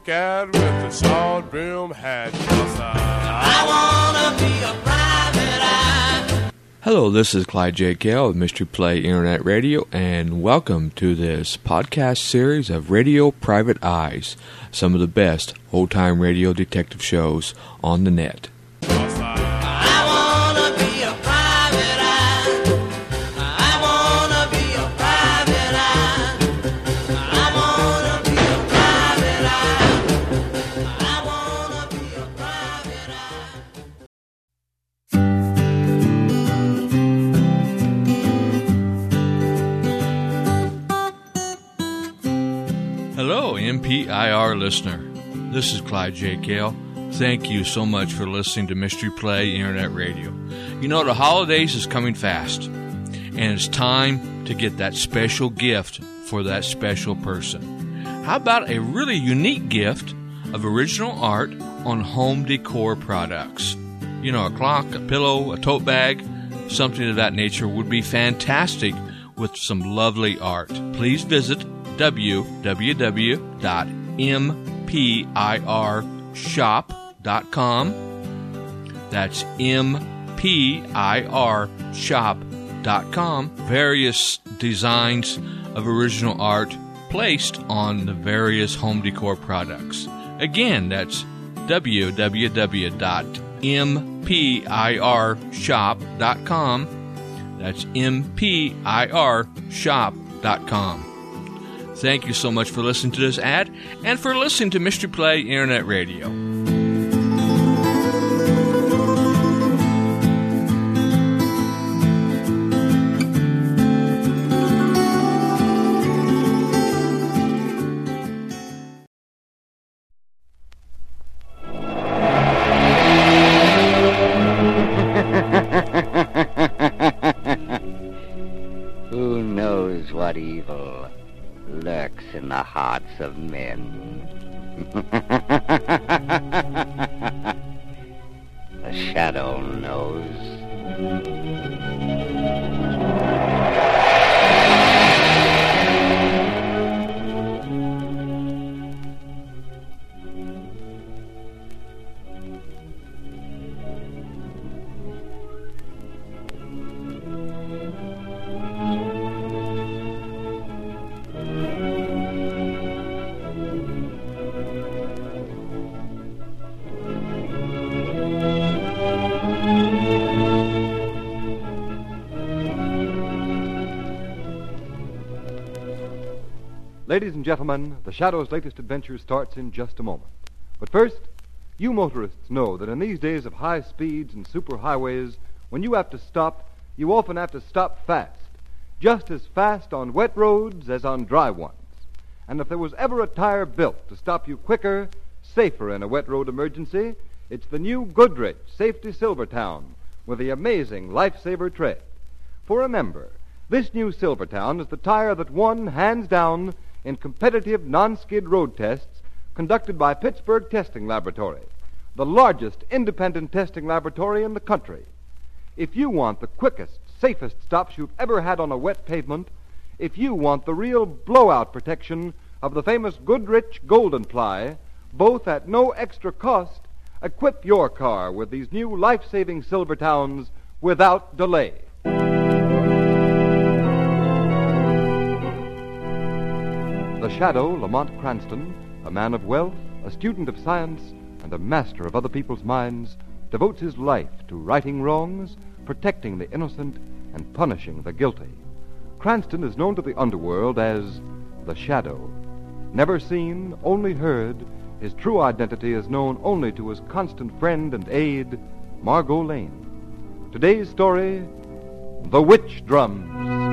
cat with a short brim hat. I wanna be a private eye. Hello, this is Clyde J. Gale of Mystery Play Internet Radio, and welcome to this podcast series of Radio Private Eyes, some of the best old-time radio detective shows on the net. Hello, MPIR listener. This is Clyde J. Gale. Thank you so much for listening to Mystery Play Internet Radio. You know, the holidays is coming fast, and it's time to get that special gift for that special person. How about a really unique gift of original art on home decor products? You know, a clock, a pillow, a tote bag, something of that nature would be fantastic with some lovely art. Please visit www.mpirshop.com. That's mpirshop.com. Various designs of original art placed on the various home decor products. Again, that's www.mpirshop.com. That's mpirshop.com. Thank you so much for listening to this ad and for listening to Mystery Play Internet Radio. Who knows what evil lurks in the hearts of men? The shadow knows. Ladies and gentlemen, the Shadow's latest adventure starts in just a moment. But first, you motorists know that in these days of high speeds and superhighways, when you have to stop, you often have to stop fast. Just as fast on wet roads as on dry ones. And if there was ever a tire built to stop you quicker, safer in a wet road emergency, it's the new Goodrich Safety Silvertown with the amazing Lifesaver tread. For remember, this new Silvertown is the tire that won, hands down, in competitive non-skid road tests conducted by Pittsburgh Testing Laboratory, the largest independent testing laboratory in the country. If you want the quickest, safest stops you've ever had on a wet pavement, if you want the real blowout protection of the famous Goodrich Golden Ply, both at no extra cost, equip your car with these new life-saving Silvertowns without delay. The Shadow, Lamont Cranston, a man of wealth, a student of science, and a master of other people's minds, devotes his life to righting wrongs, protecting the innocent, and punishing the guilty. Cranston is known to the underworld as the Shadow. Never seen, only heard, his true identity is known only to his constant friend and aide, Margot Lane. Today's story, The Witch Drums.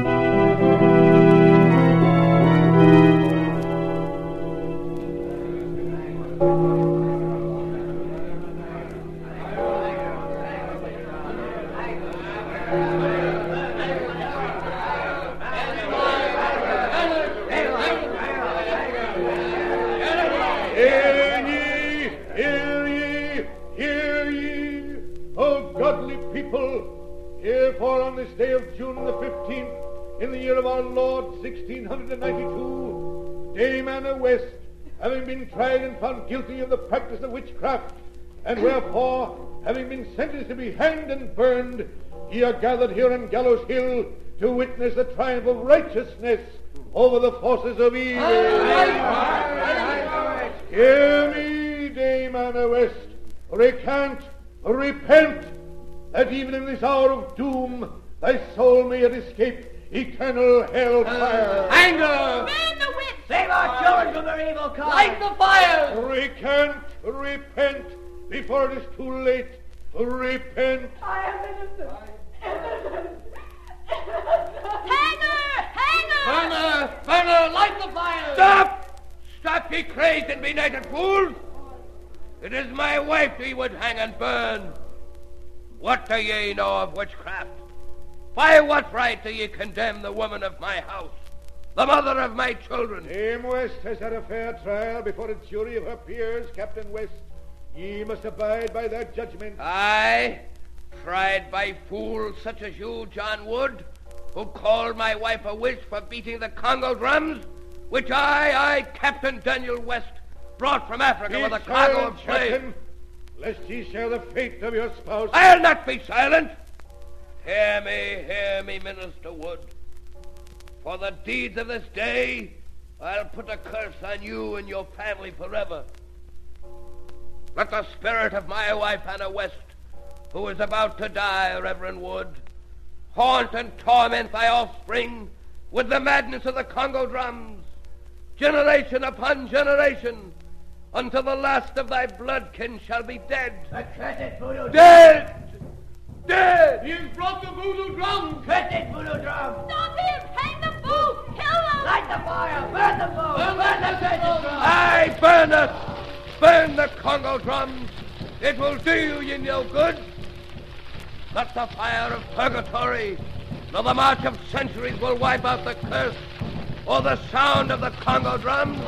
Herefore, on this day of June the 15th, in the year of our Lord, 1692, Dame Anna West, having been tried and found guilty of the practice of witchcraft, and wherefore, having been sentenced to be hanged and burned, ye are gathered here on Gallows Hill to witness the triumph of righteousness over the forces of evil. Hear me, Dame Anna West. Recant, repent, that even in this hour of doom, thy soul may yet escape eternal hellfire. Anger! Man the witch! Save our children from their evil kind! Light the fire! Recant, repent, before it is too late. Repent. I am innocent. Hanger! Burner, light the fire! Stop! Stop, ye crazed and benighted fools! It is my wife ye would hang and burn. What do ye know of witchcraft? By what right do ye condemn the woman of my house, the mother of my children? Dame West has had a fair trial before a jury of her peers, Captain West. Ye must abide by their judgment. Aye, tried by fools such as you, John Wood, who called my wife a witch for beating the Congo drums, which I, Captain Daniel West, brought from Africa with a cargo of slaves. Lest ye share the fate of your spouse. I'll not be silent. Hear me, Minister Wood. For the deeds of this day, I'll put a curse on you and your family forever. Let the spirit of my wife, Anna West, who is about to die, Reverend Wood, haunt and torment thy offspring with the madness of the Congo drums, generation upon generation, until the last of thy bloodkin shall be dead. Accursed voodoo! Dead! Dead! You've brought the voodoo drum! Accursed voodoo drum! Stop him! Hang the fool! Kill him! Light the fire! Burn the fool! Burn the accursed drum! Aye, burn us! Burn the Congo drums! It will do you no good. Not the fire of purgatory, nor the march of centuries will wipe out the curse, or the sound of the Congo drums.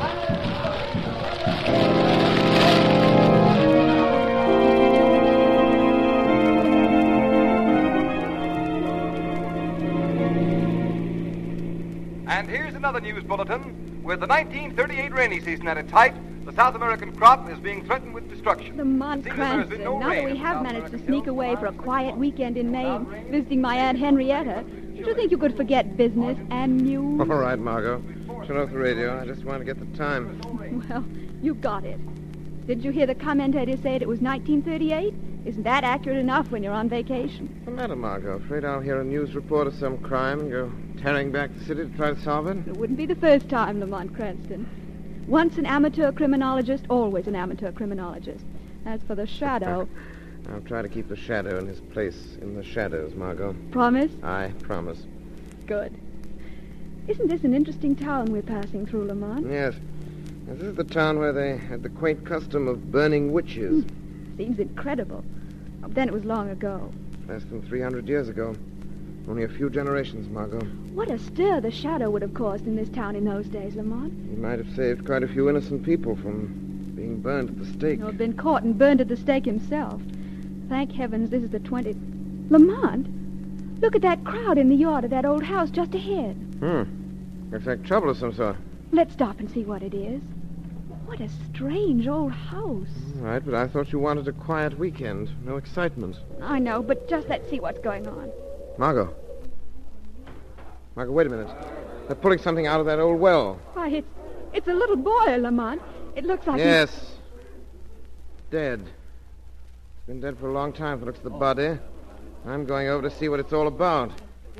And here's another news bulletin. With the 1938 rainy season at its height, the South American crop is being threatened with destruction. Lamont Cranston, now that we have managed to sneak away for a quiet weekend in Maine, visiting my Aunt Henrietta, did you think you could forget business and news? All right, Margot. Turn off the radio. I just want to get the time. Well, you got it. Did you hear the commentator say it was 1938? Isn't that accurate enough when you're on vacation? What's the matter, Margot? Afraid I'll hear a news report of some crime and go tearing back the city to try to solve it? It wouldn't be the first time, Lamont Cranston. Once an amateur criminologist, always an amateur criminologist. As for the shadow... I'll try to keep the shadow in his place in the shadows, Margot. Promise? I promise. Good. Isn't this an interesting town we're passing through, Lamont? Yes. This is the town where they had the quaint custom of burning witches. Seems incredible. But then it was long ago. Less than 300 years ago. Only a few generations, Margot. What a stir the shadow would have caused in this town in those days, Lamont. He might have saved quite a few innocent people from being burned at the stake. Or been caught and burned at the stake himself. Thank heavens this is the 20th... Lamont, look at that crowd in the yard of that old house just ahead. Looks like trouble of some sort. Let's stop and see what it is. What a strange old house. All right, but I thought you wanted a quiet weekend. No excitement. I know, but just let's see what's going on. Margot, wait a minute. They're pulling something out of that old well. Why, it's a little boy, Lamont. It looks like... Yes. Dead. It's been dead for a long time, if it looks at the body. I'm going over to see what it's all about.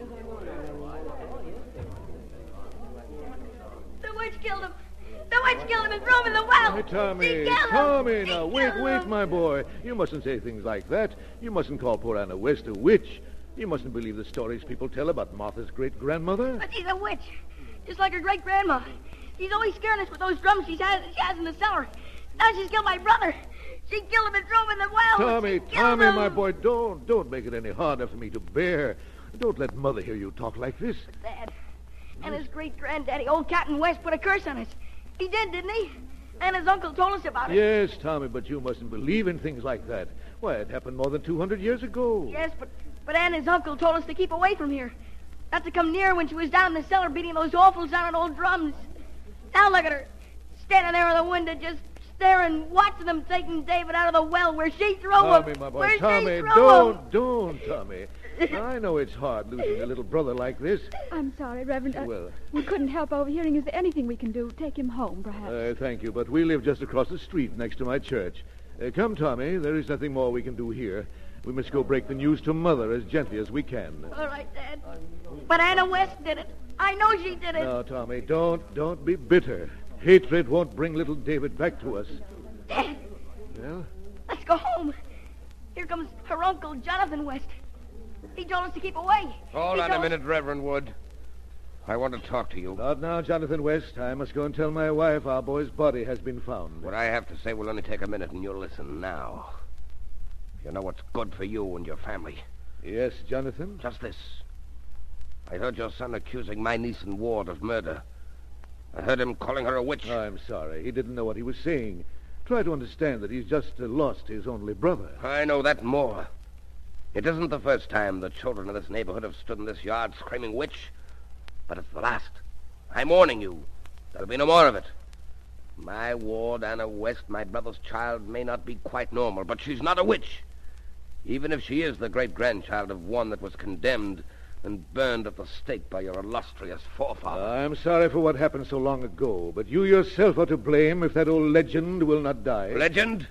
The witch killed him. The witch killed him and threw him in the well. Hey, Tommy, She killed him. Tommy, She now, killed wait, him. my boy. You mustn't say things like that. You mustn't call poor Anna West a witch. You mustn't believe the stories people tell about Martha's great-grandmother. But she's a witch. Just like her great-grandma. She's always scaring us with those drums she has in the cellar. Now she's killed my brother. She killed him and threw him in the well. Tommy, She killed him. my boy, don't make it any harder for me to bear. Don't let Mother hear you talk like this. Dad. And his great-granddaddy, old Captain West, put a curse on us. He did, didn't he? And his uncle told us about it. Yes, Tommy, but you mustn't believe in things like that. Why, it happened more than 200 years ago. Yes, but Ann and his uncle told us to keep away from here. Not to come near when she was down in the cellar beating those awful sounding old drums. Now look at her. standing there in the window just staring, watching them taking David out of the well where she threw him. Tommy, my boy, Where Tommy, she threw him. don't, Tommy. I know it's hard losing a little brother like this. I'm sorry, Reverend. Well. We couldn't help overhearing. Is there anything we can do? Take him home, perhaps. Thank you, but we live just across the street next to my church. Come, Tommy, there is nothing more we can do here. We must go break the news to Mother as gently as we can. All right, Dad. But Anna West did it. I know she did it. No, Tommy, don't be bitter. Hatred won't bring little David back to us. Dad, Well? let's go home. Here comes her uncle, Jonathan West. He told us to keep away. Hold on a minute, Reverend Wood. I want to talk to you. Not now, Jonathan West. I must go and tell my wife our boy's body has been found. What I have to say will only take a minute, and you'll listen now. You know what's good for you and your family. Yes, Jonathan? Just this. I heard your son accusing my niece and ward of murder. I heard him calling her a witch. I'm sorry. He didn't know what he was saying. Try to understand that he's just lost his only brother. I know that more. It isn't the first time the children of this neighborhood have stood in this yard screaming witch, but it's the last. I'm warning you. There'll be no more of it. My ward, Anna West, my brother's child, may not be quite normal, but she's not a witch. Even if she is the great-grandchild of one that was condemned and burned at the stake by your illustrious forefather. I'm sorry for what happened so long ago, but you yourself are to blame if that old legend will not die. Legend?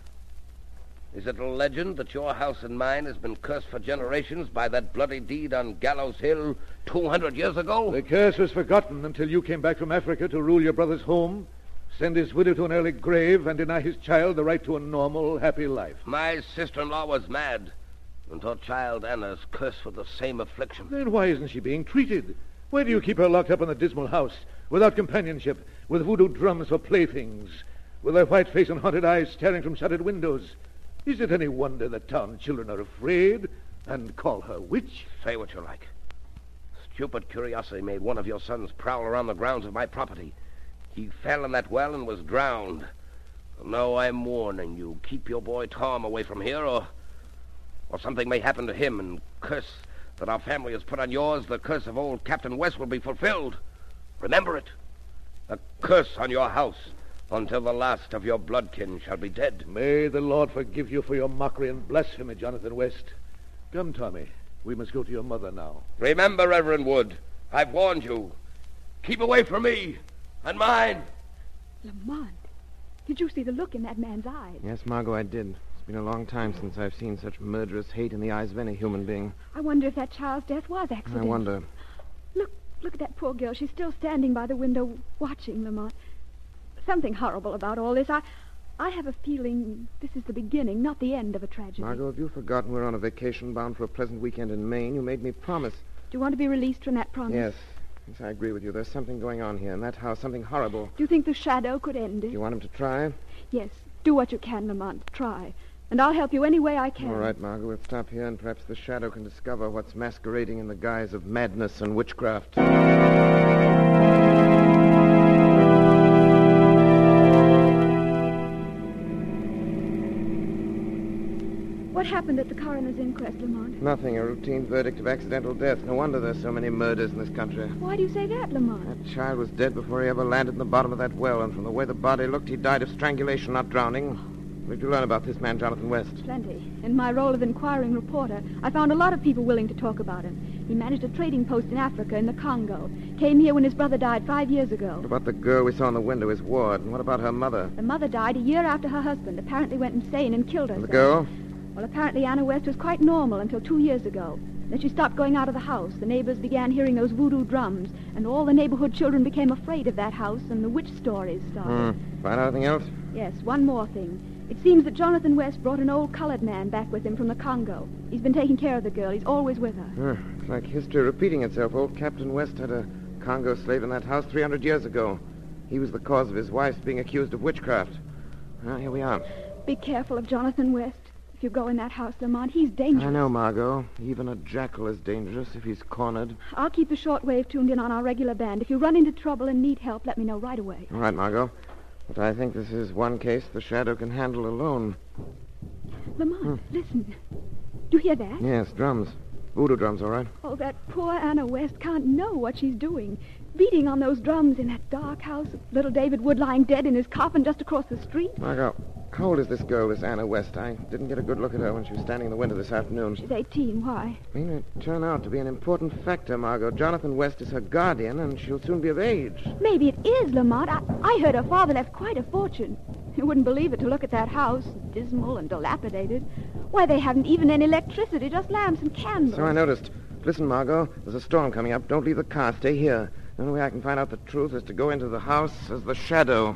Is it a legend that your house and mine has been cursed for generations by that bloody deed on Gallows Hill 200 years ago? The curse was forgotten until you came back from Africa to rule your brother's home, send his widow to an early grave, and deny his child the right to a normal, happy life. My sister-in-law was mad, and her child Anna's cursed with the same affliction. Then why isn't she being treated? Why do you keep her locked up in the dismal house, without companionship, with voodoo drums for playthings, with her white face and haunted eyes staring from shuttered windows? Is it any wonder that town children are afraid and call her witch? Say what you like. Stupid curiosity made one of your sons prowl around the grounds of my property. He fell in that well and was drowned. No, I'm warning you. Keep your boy Tom away from here, or something may happen to him, and curse that our family has put on yours, the curse of old Captain West will be fulfilled. Remember it. A curse on your house until the last of your bloodkin shall be dead. May the Lord forgive you for your mockery and blasphemy, Jonathan West. Come, Tommy. We must go to your mother now. Remember, Reverend Wood, I've warned you. Keep away from me and mine. Lamont, did you see the look in that man's eyes? Yes, Margot, I did. It's been a long time since I've seen such murderous hate in the eyes of any human being. I wonder if that child's death was accidental. I wonder. Look at that poor girl. She's still standing by the window watching, Lamont. Something horrible about all this. I have a feeling this is the beginning, not the end of a tragedy. Margot, have you forgotten we're on a vacation bound for a pleasant weekend in Maine? You made me promise. Do you want to be released from that promise? Yes, I agree with you. There's something going on here in that house, something horrible. Do you think the shadow could end it? You want him to try? Yes. Do what you can, Lamont. Try. And I'll help you any way I can. All right, Margot, we'll stop here, and perhaps the shadow can discover what's masquerading in the guise of madness and witchcraft. What happened at the coroner's inquest, Lamont? Nothing. A routine verdict of accidental death. No wonder there's so many murders in this country. Why do you say that, Lamont? That child was dead before he ever landed in the bottom of that well, and from the way the body looked, he died of strangulation, not drowning. What did you learn about this man, Jonathan West? Plenty. In my role of inquiring reporter, I found a lot of people willing to talk about him. He managed a trading post in Africa, in the Congo. Came here when his brother died 5 years ago. What about the girl we saw in the window, his ward? And what about her mother? The mother died a year after her husband. Apparently went insane and killed herself. And the girl? Well, apparently Anna West was quite normal until 2 years ago. Then she stopped going out of the house. The neighbors began hearing those voodoo drums, and all the neighborhood children became afraid of that house, and the witch stories started. Find out anything else? Yes, one more thing. It seems that Jonathan West brought an old colored man back with him from the Congo. He's been taking care of the girl. He's always with her. It's like history repeating itself. Old Captain West had a Congo slave in that house 300 years ago. He was the cause of his wife's being accused of witchcraft. Well, here we are. Be careful of Jonathan West. If you go in that house, Lamont, he's dangerous. I know, Margot. Even a jackal is dangerous if he's cornered. I'll keep the shortwave tuned in on our regular band. If you run into trouble and need help, let me know right away. All right, Margot. But I think this is one case the shadow can handle alone. Lamont, listen. Do you hear that? Yes, drums. Voodoo drums, all right. Oh, that poor Anna West can't know what she's doing. beating on those drums in that dark house, with little David Wood lying dead in his coffin just across the street. Margot, how old is this girl, this Anna West? I didn't get a good look at her when she was standing in the window this afternoon. She's 18. Why? May not turn out to be an important factor, Margot. Jonathan West is her guardian, and she'll soon be of age. Maybe it is, Lamont. I heard her father left quite a fortune. You wouldn't believe it to look at that house, dismal and dilapidated. Why, they haven't even any electricity, just lamps and candles. So I noticed. Listen, Margot, there's a storm coming up. Don't leave the car. Stay here. The only way I can find out the truth is to go into the house as the shadow.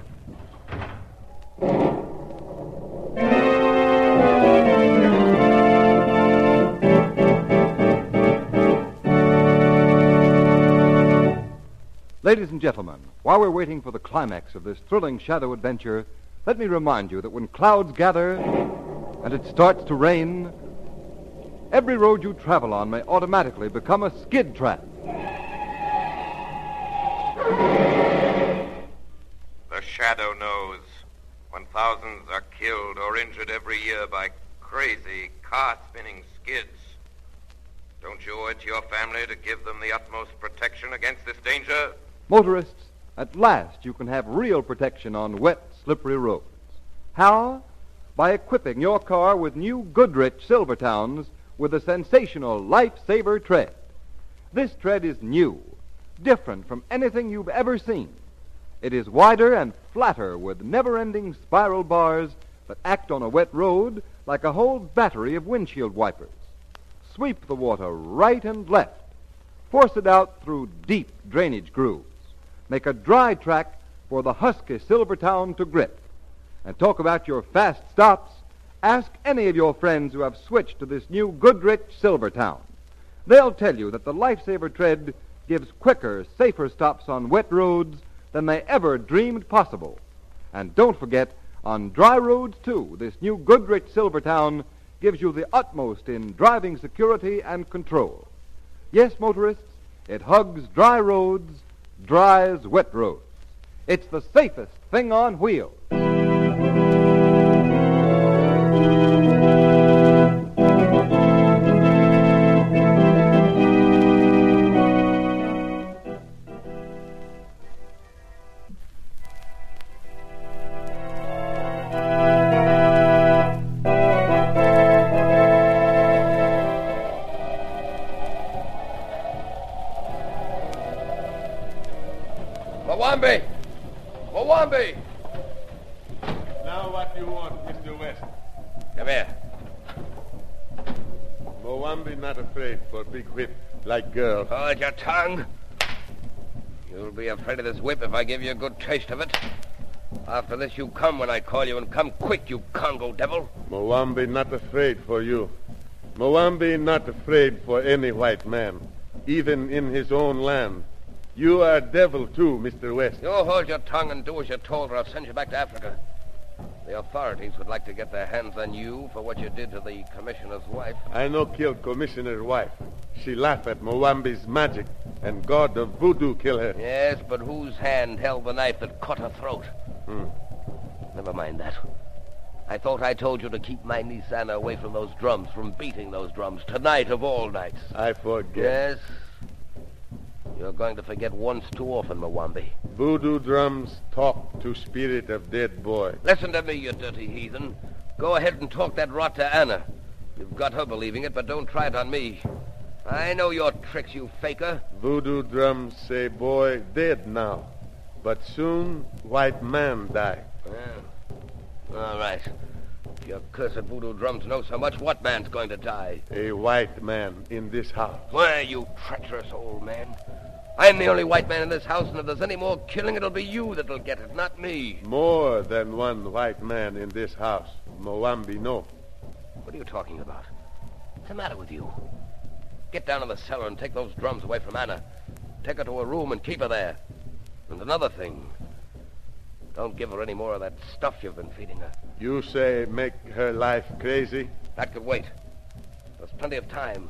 Ladies and gentlemen, while we're waiting for the climax of this thrilling shadow adventure, let me remind you that when clouds gather and it starts to rain, every road you travel on may automatically become a skid trap. The shadow knows when thousands are killed or injured every year by crazy, car-spinning skids. Don't you owe it to your family to give them the utmost protection against this danger? Motorists, at last you can have real protection on wet, slippery roads. How? By equipping your car with new Goodrich Silvertowns with a sensational Lifesaver tread. This tread is new, different from anything you've ever seen. It is wider and flatter with never-ending spiral bars that act on a wet road like a whole battery of windshield wipers. Sweep the water right and left. Force it out through deep drainage grooves. Make a dry track for the husky Silvertown to grip. And talk about your fast stops, ask any of your friends who have switched to this new Goodrich Silvertown. They'll tell you that the Lifesaver tread gives quicker, safer stops on wet roads than they ever dreamed possible. And don't forget, on dry roads, too, this new Goodrich Silvertown gives you the utmost in driving security and control. Yes, motorists, it hugs dry roads, dries wet roads. It's the safest thing on wheels. Mwambi! Mwambi! Now what do you want, Mr. West? Come here. Mwambi not afraid for big whip like girl. Hold your tongue. You'll be afraid of this whip if I give you a good taste of it. After this, you come when I call you, and come quick, you Congo devil. Mwambi not afraid for you. Mwambi not afraid for any white man, even in his own land. You are devil, too, Mr. West. You hold your tongue and do as you're told, or I'll send you back to Africa. The authorities would like to get their hands on you for what you did to the commissioner's wife. I no kill commissioner's wife. She laugh at Mwambi's magic, and God of voodoo kill her. Yes, but whose hand held the knife that cut her throat? Never mind that. I thought I told you to keep my niece Anna away from those drums, from beating those drums, tonight of all nights. I forget. Yes? You're going to forget once too often, Mwambi. Voodoo drums talk to spirit of dead boy. Listen to me, you dirty heathen. Go ahead and talk that rot to Anna. You've got her believing it, but don't try it on me. I know your tricks, you faker. Voodoo drums say boy dead now, but soon white man die. Yeah. All right. If your cursed voodoo drums know so much, what man's going to die? A white man in this house. Why, you treacherous old man. I'm the only white man in this house, and if there's any more killing, it'll be you that'll get it, not me. More than one white man in this house. Mwambi no. What are you talking about? What's the matter with you? Get down in the cellar and take those drums away from Anna. Take her to a room and keep her there. And another thing, don't give her any more of that stuff you've been feeding her. You say make her life crazy? That could wait. There's plenty of time.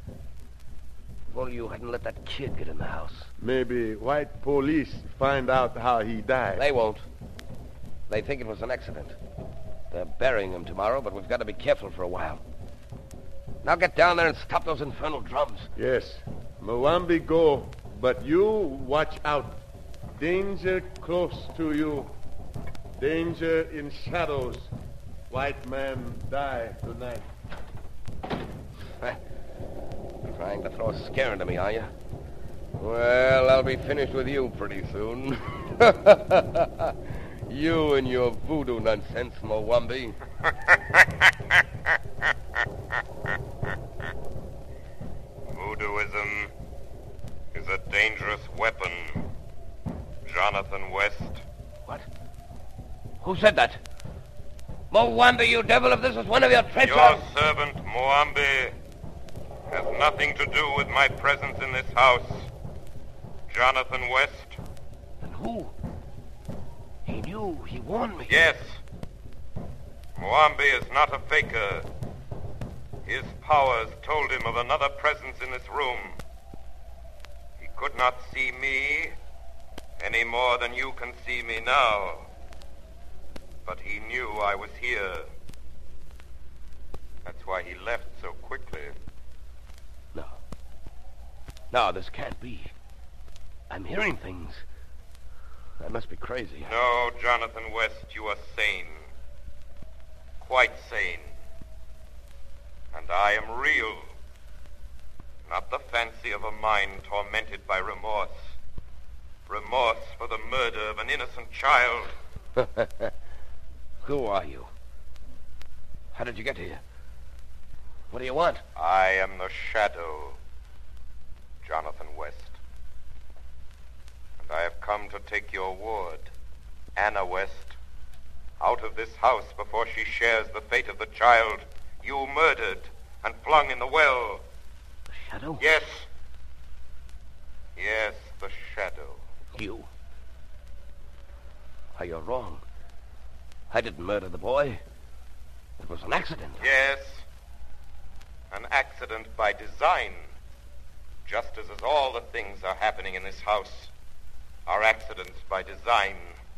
If only you hadn't let that kid get in the house. Maybe white police find out how he died. They won't. They think it was an accident. They're burying him tomorrow, but we've got to be careful for a while. Now get down there and stop those infernal drums. Yes. Mwambi go But you watch out. Danger close to you. Danger in shadows. White man die tonight. Trying to throw a scare into me, are you? Well, I'll be finished with you pretty soon. You and your voodoo nonsense, Mwambi. Voodooism is a dangerous weapon. Jonathan West. What? Who said that? Mwambi, you devil, if this is one of your treacherous... Your servant, Mwambi, has nothing to do with my presence in this house. Jonathan West. Then who? He knew. He warned me. Yes. Mwambi is not a faker. His powers told him of another presence in this room. He could not see me any more than you can see me now. But he knew I was here. That's why he left so quickly. No. No, this can't be. I'm hearing things. I must be crazy. No, Jonathan West, you are sane. Quite sane. And I am real. Not the fancy of a mind tormented by remorse. Remorse for the murder of an innocent child. Who are you? How did you get here? What do you want? I am the Shadow, Jonathan West. And I have come to take your ward, Anna West, out of this house before she shares the fate of the child you murdered and flung in the well. The Shadow? Yes. Yes, the Shadow. You? Why, you're wrong. I didn't murder the boy. It was an accident. Yes. An accident by design. Just as all the things are happening in this house are accidents by design.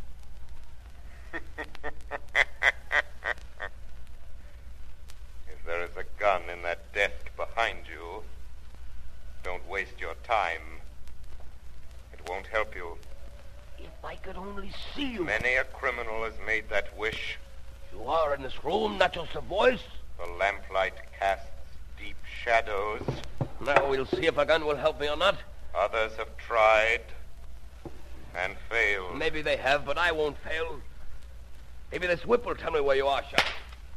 If there is a gun in that desk behind you, don't waste your time. It won't help you. If I could only see you. Many a criminal has made that wish. You are in this room, not just a voice. The lamplight casts deep shadows. Now we'll see if a gun will help me or not. Others have tried and failed. Maybe they have, but I won't fail. Maybe this whip will tell me where you are, Shadow.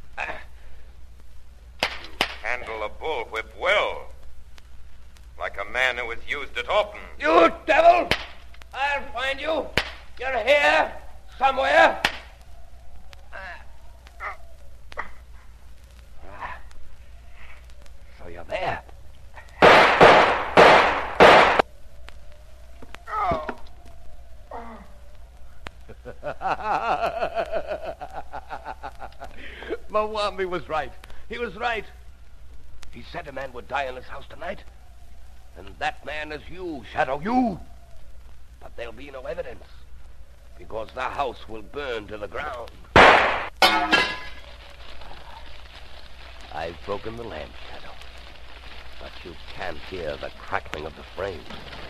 You handle a bullwhip well. Like a man who has used it often. You devil! I'll find you. You're here, somewhere. So you're there. Mwambi was right. He was right. He said a man would die in this house tonight. And that man is you, Shadow, you. But there'll be no evidence, because the house will burn to the ground. I've broken the lamp, Shadow, but you can't hear the crackling of the frame.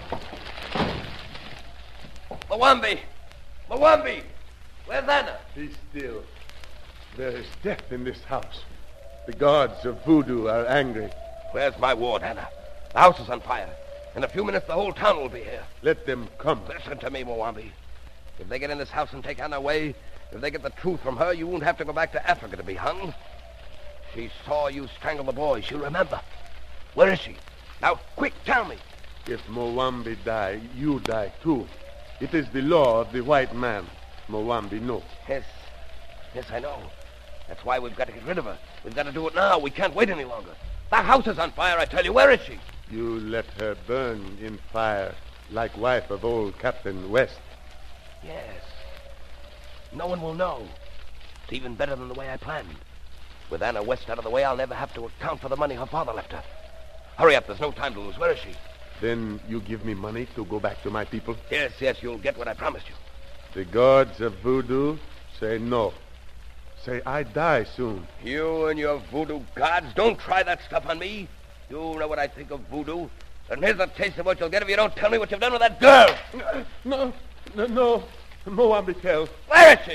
Mwambi! Mwambi! Where's Anna? Be still. There is death in this house. The gods of voodoo are angry. Where's my ward, Anna? The house is on fire. In a few minutes, the whole town will be here. Let them come. Listen to me, Mwambi. If they get in this house and take Anna away, if they get the truth from her, you won't have to go back to Africa to be hung. She saw you strangle the boy. She'll remember. Where is she? Now, quick, tell me. If Mwambi die, you die too. It is the law of the white man. Mwambi knows. Yes, I know. That's why we've got to get rid of her. We've got to do it now. We can't wait any longer. The house is on fire, I tell you. Where is she? You let her burn in fire, like wife of old Captain West. Yes. No one will know. It's even better than the way I planned. With Anna West out of the way, I'll never have to account for the money her father left her. Hurry up, there's no time to lose. Where is she? Then you give me money to go back to my people? Yes, you'll get what I promised you. The gods of voodoo say no. Say I die soon. You and your voodoo gods, don't try that stuff on me. You know what I think of voodoo. And here's a taste of what you'll get if you don't tell me what you've done with that girl. No. Moambi tell. Where is she?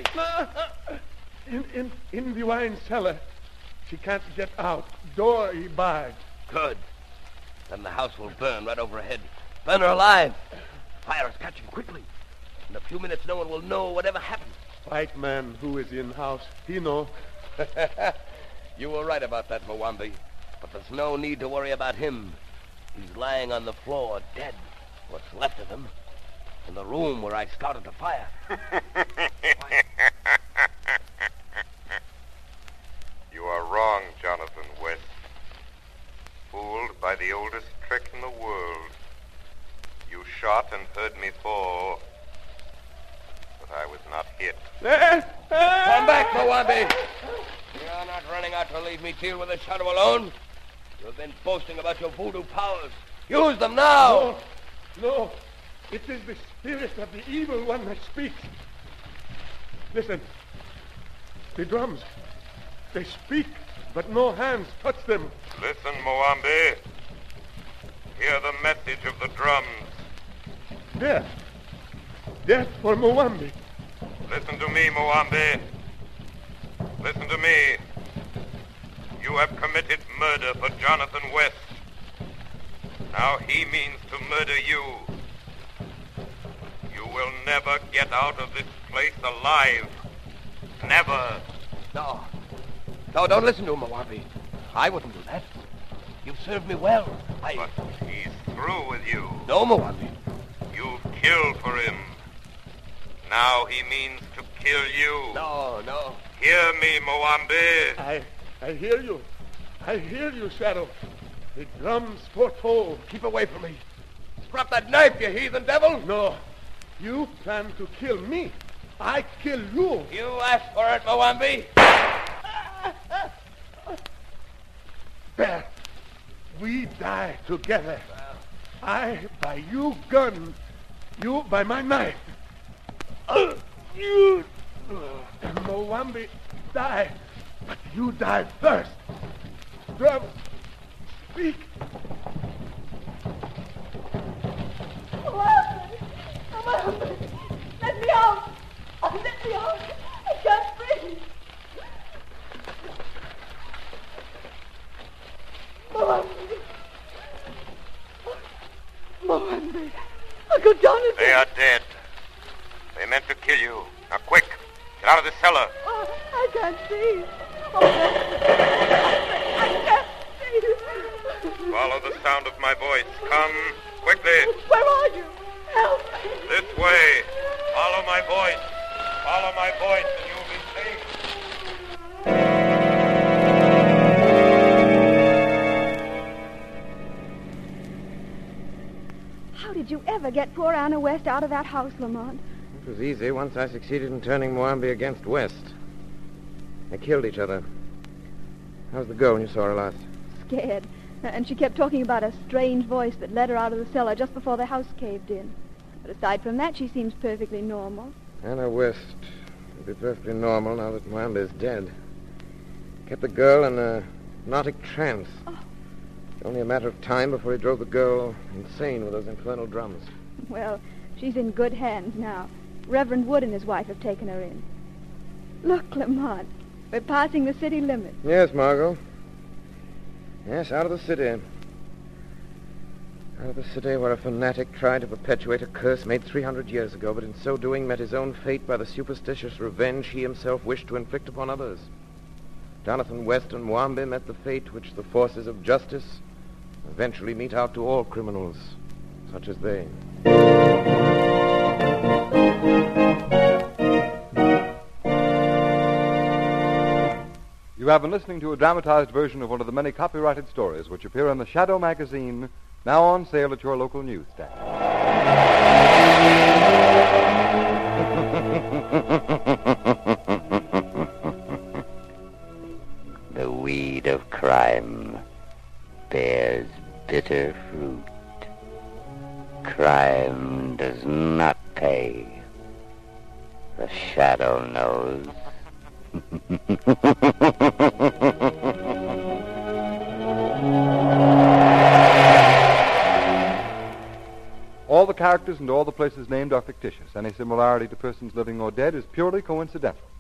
In the wine cellar. She can't get out. Door he barred. Good. Then the house will burn right overhead. Burn her alive. Fire is catching quickly. In a few minutes, no one will know whatever happened. White man who is in house, he know. You were right about that, Moambi. But there's no need to worry about him. He's lying on the floor, dead. What's left of him. In the room where I started the fire. You are wrong, Jonathan West. Fooled by the oldest trick in the world. You shot and heard me fall. But I was not hit. Come back, Moambi. You're not running out to leave me deal with the shadow alone. You've been boasting about your voodoo powers. Use them now. No. It is the spirit of the evil one that speaks. Listen. The drums. They speak, but no hands touch them. Listen, Moambi. Hear the message of the drums. Death. Death for Moambi. Listen to me, Moambi. Listen to me. You have committed murder for Jonathan West. Now he means to murder you. You will never get out of this place alive. Never. No, don't listen to him, Moambi. I wouldn't do that. You've served me well. But he's through with you. No, Moambi. You've killed for him. Now he means to kill you. No. Hear me, Moambi. I hear you. I hear you, Shadow. The drums foretold. Keep away from me. Drop that knife, you heathen devil. No. You plan to kill me. I kill you. You asked for it, Moambi. There. We die together. I by you gun. You by my knife. You. Moambi die. But you die first. Drum. Speak. Moambi. Let me out. Let me out. I can't breathe. Moambi. Uncle Jonathan. They are dead. They meant to kill you. Now, quick. Get out of the cellar. Oh, I can't see. I can't see. Follow the sound of my voice. Come, quickly. Where are you? Help. This way. Follow my voice. Follow my voice and you'll be safe. How did you ever get poor Anna West out of that house, Lamont? It was easy once I succeeded in turning Moambi against West. They killed each other. How's the girl when you saw her last? Scared. And she kept talking about a strange voice that led her out of the cellar just before the house caved in. But aside from that, she seems perfectly normal. Anna West would be perfectly normal now that Moambi is dead. Kept the girl in a hypnotic trance. Oh. It's only a matter of time before he drove the girl insane with those infernal drums. Well, she's in good hands now. Reverend Wood and his wife have taken her in. Look, Lamont, we're passing the city limit. Yes, Margot. Yes, out of the city. Out of the city where a fanatic tried to perpetuate a curse made 300 years ago, but in so doing met his own fate by the superstitious revenge he himself wished to inflict upon others. Jonathan West and Moambi met the fate which the forces of justice eventually mete out to all criminals, such as they. You have been listening to a dramatized version of one of the many copyrighted stories which appear in the Shadow magazine, now on sale at your local newsstand. The weed of crime bears bitter fruit. Crime does not pay. The Shadow knows. characters and all the places named are fictitious. Any similarity to persons living or dead is purely coincidental.